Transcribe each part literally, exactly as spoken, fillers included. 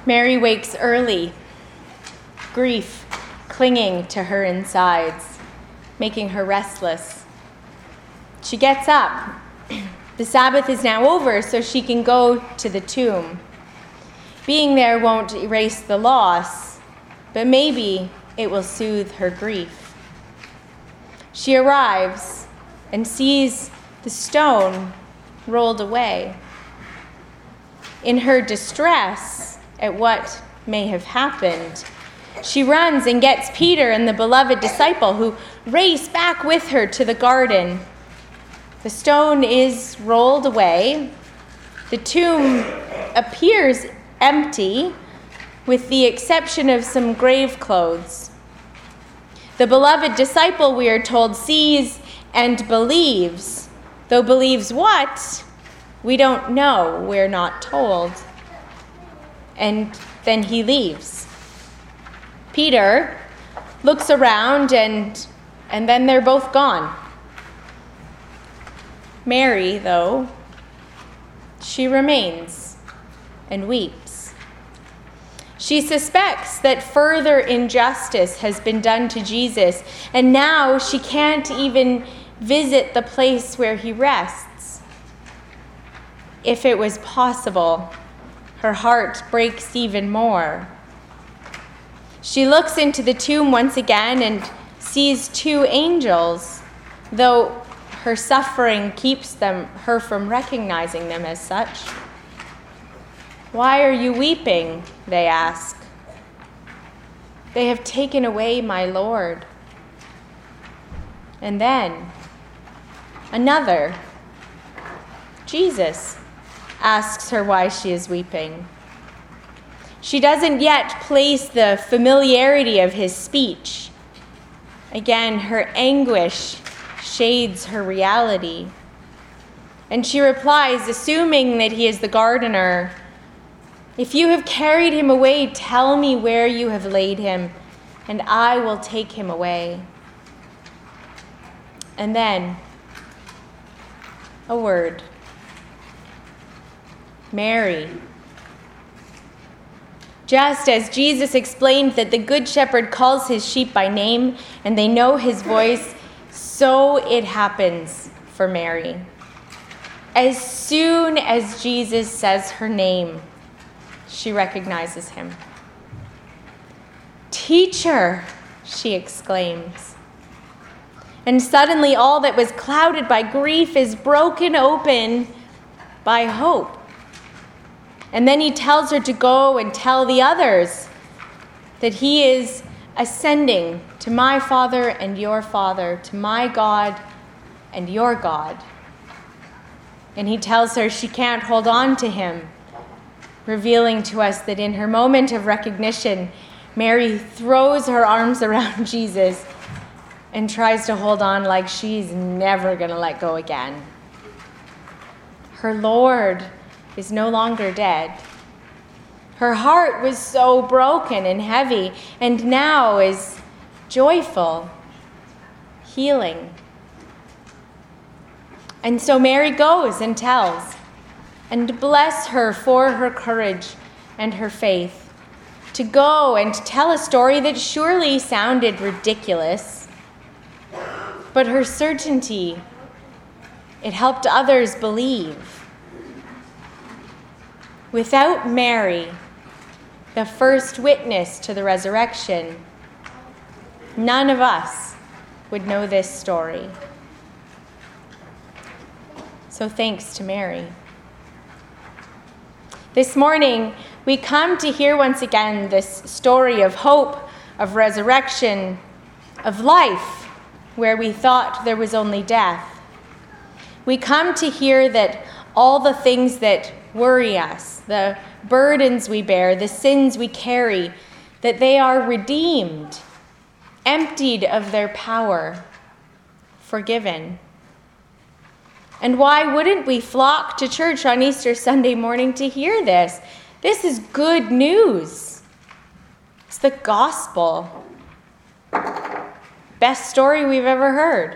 Mary wakes early, grief clinging to her insides, making her restless. She gets up. The Sabbath is now over, so she can go to the tomb. Being there won't erase the loss, but maybe it will soothe her grief. She arrives and sees the stone rolled away. In her distress at what may have happened, she runs and gets Peter and the beloved disciple, who race back with her to the garden. The stone is rolled away. The tomb appears empty, with the exception of some grave clothes. The beloved disciple, we are told, sees and believes. Though believes what? We don't know. We're not told. And then he leaves. Peter looks around and, and then they're both gone. Mary, though, she remains and weeps. She suspects that further injustice has been done to Jesus, and now she can't even visit the place where he rests. If it was possible, her heart breaks even more. She looks into the tomb once again and sees two angels, though her suffering keeps them, her from recognizing them as such. "Why are you weeping?" they ask. "They have taken away my Lord." And then another, Jesus, asks her why she is weeping. She doesn't yet place the familiarity of his speech. Again, her anguish shades her reality. And she replies, assuming that he is the gardener, "If you have carried him away, tell me where you have laid him, and I will take him away." And then a word. "Mary." Just as Jesus explained that the Good Shepherd calls his sheep by name and they know his voice, so it happens for Mary. As soon as Jesus says her name, she recognizes him. "Teacher," she exclaims. And suddenly all that was clouded by grief is broken open by hope. And then he tells her to go and tell the others that he is ascending to my Father and your Father, to my God and your God. And he tells her she can't hold on to him, revealing to us that in her moment of recognition, Mary throws her arms around Jesus and tries to hold on like she's never going to let go again. Her Lord is no longer dead. Her heart was so broken and heavy, and now is joyful, healing. And so Mary goes and tells, and bless her for her courage and her faith, to go and tell a story that surely sounded ridiculous, but her certainty, it helped others believe. Without Mary, the first witness to the resurrection, none of us would know this story. So thanks to Mary. This morning, we come to hear once again this story of hope, of resurrection, of life, where we thought there was only death. We come to hear that all the things that worry us, the burdens we bear, the sins we carry, that they are redeemed, emptied of their power, forgiven. And why wouldn't we flock to church on Easter Sunday morning to hear this? This is good news. It's the gospel. Best story we've ever heard.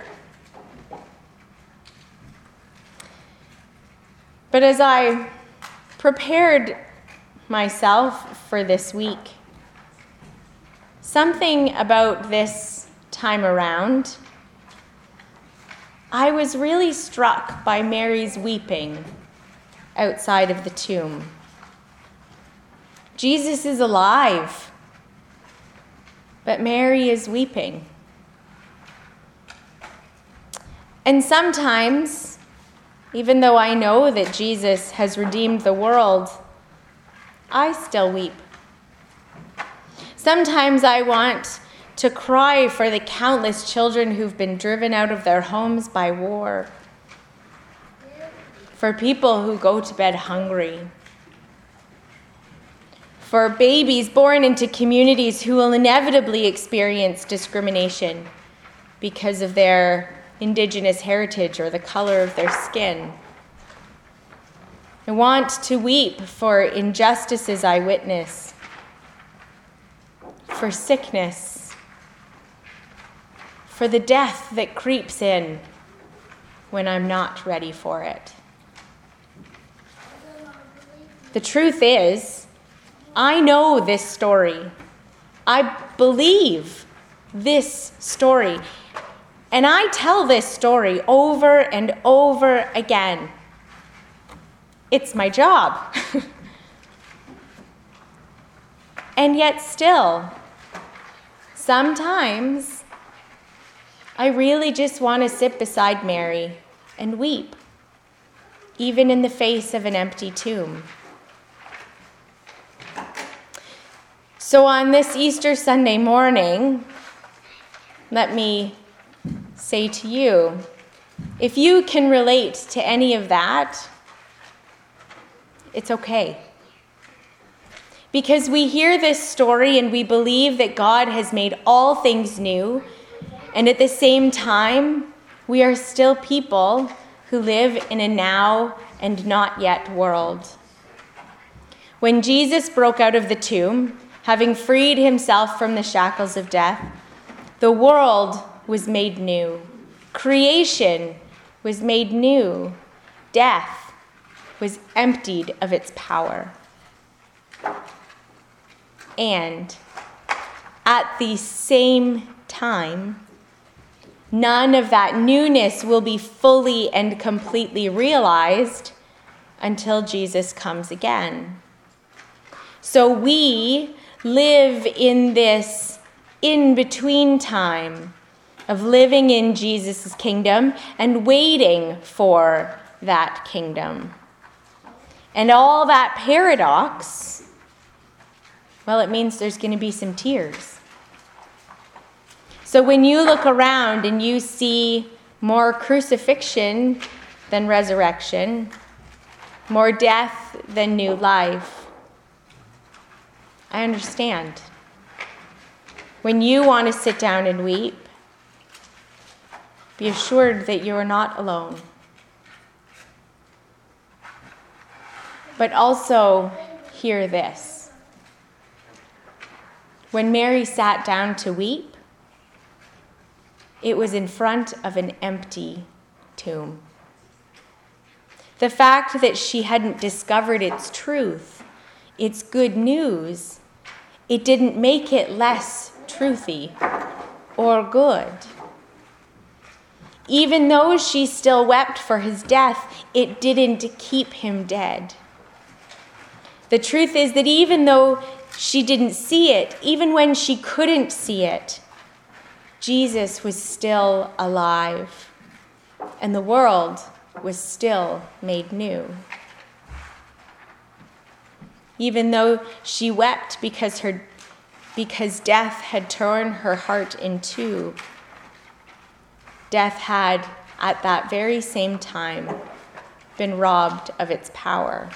But as I prepared myself for this week. Something about this time around, I was really struck by Mary's weeping outside of the tomb. Jesus is alive, but Mary is weeping. And sometimes, even though I know that Jesus has redeemed the world, I still weep. Sometimes I want to cry for the countless children who've been driven out of their homes by war, for people who go to bed hungry, for babies born into communities who will inevitably experience discrimination because of their Indigenous heritage or the color of their skin. I want to weep for injustices I witness, for sickness, for the death that creeps in when I'm not ready for it. The truth is, I know this story. I believe this story. And I tell this story over and over again. It's my job. And yet still, sometimes I really just want to sit beside Mary and weep, even in the face of an empty tomb. So on this Easter Sunday morning, let me say to you, if you can relate to any of that, it's okay. Because we hear this story and we believe that God has made all things new, and at the same time, we are still people who live in a now and not yet world. When Jesus broke out of the tomb, having freed himself from the shackles of death, the world was made new. Creation was made new. Death was emptied of its power. And at the same time, none of that newness will be fully and completely realized until Jesus comes again. So we live in this in-between time of living in Jesus' kingdom and waiting for that kingdom. And all that paradox, well, it means there's going to be some tears. So when you look around and you see more crucifixion than resurrection, more death than new life, I understand. When you want to sit down and weep, be assured that you are not alone. But also hear this. When Mary sat down to weep, it was in front of an empty tomb. The fact that she hadn't discovered its truth, its good news, it didn't make it less truthy or good. Even though she still wept for his death, it didn't keep him dead. The truth is that even though she didn't see it, even when she couldn't see it, Jesus was still alive, and the world was still made new. Even though she wept because her because death had torn her heart in two, death had, at that very same time, been robbed of its power.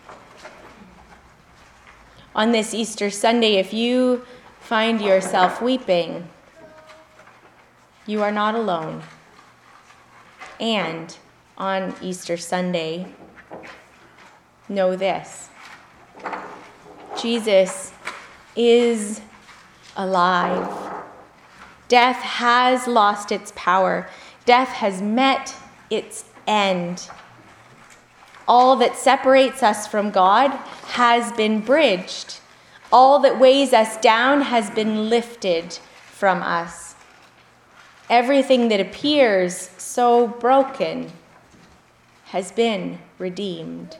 On this Easter Sunday, if you find yourself weeping, you are not alone. And on Easter Sunday, know this: Jesus is alive. Death has lost its power. Death has met its end. All that separates us from God has been bridged. All that weighs us down has been lifted from us. Everything that appears so broken has been redeemed.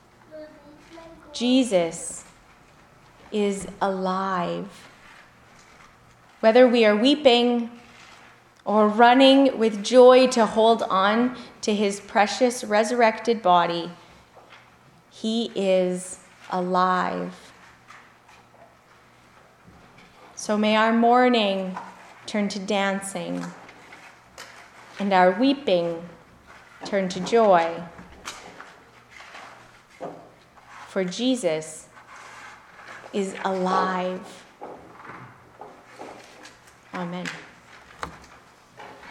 Jesus is alive. Whether we are weeping or running with joy to hold on to his precious resurrected body, he is alive. So may our mourning turn to dancing and our weeping turn to joy. For Jesus is alive. Amen.